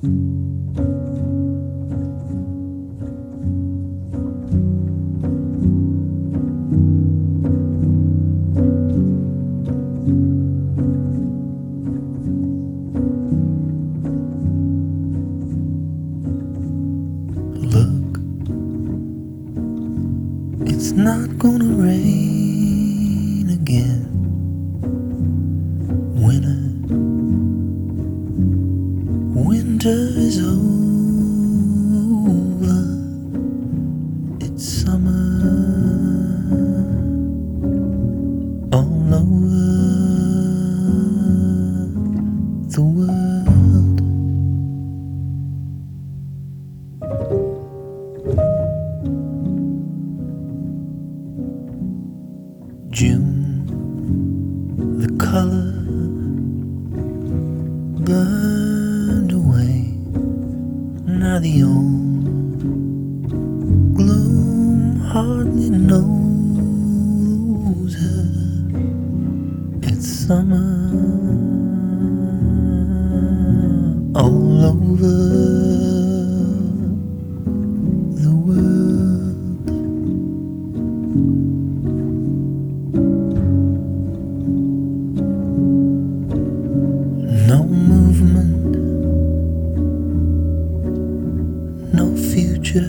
Look, it's not gonna rain again. Winter is over. It's summer all over the world. June, the color burned away. Now the old gloom hardly knows her. It's summer all over the world. No movement, no future,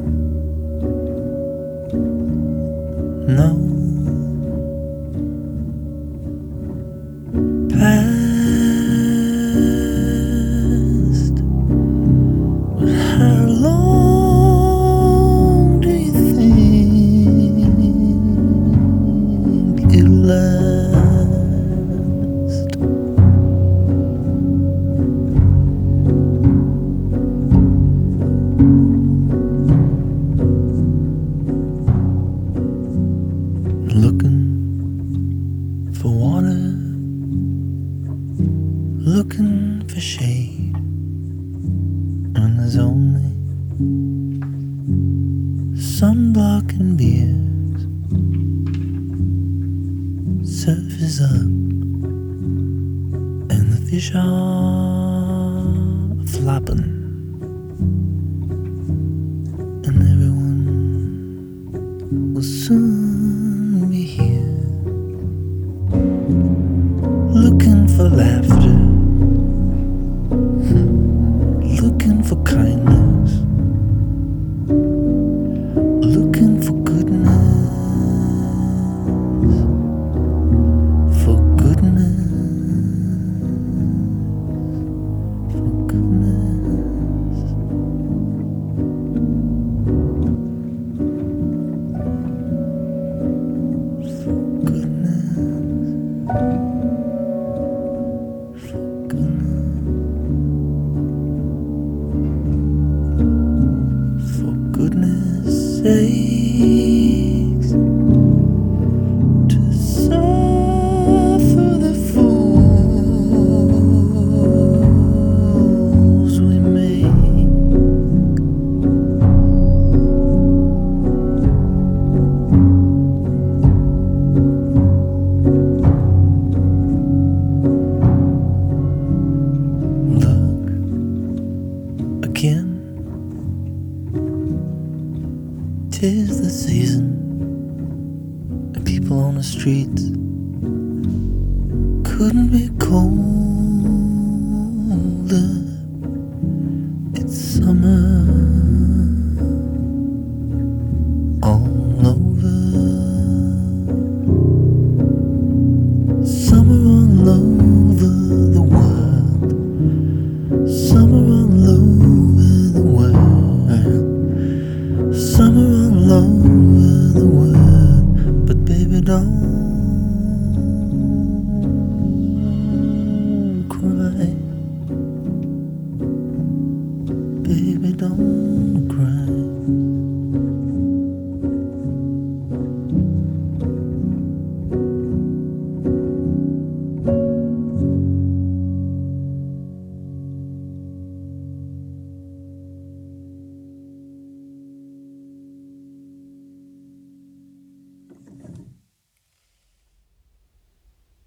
no past. But how long do you think it'll last? Looking for water, looking for shade, and there's only sunblock and beers. Surf is up and the fish are flopping, and everyone will soon be here, looking for laughter, looking for kindness, looking for goodness, for goodness, for goodness. For goodness sakes, to suffer the fools we make. Look again. 'Tis the season, and people on the streets couldn't be colder.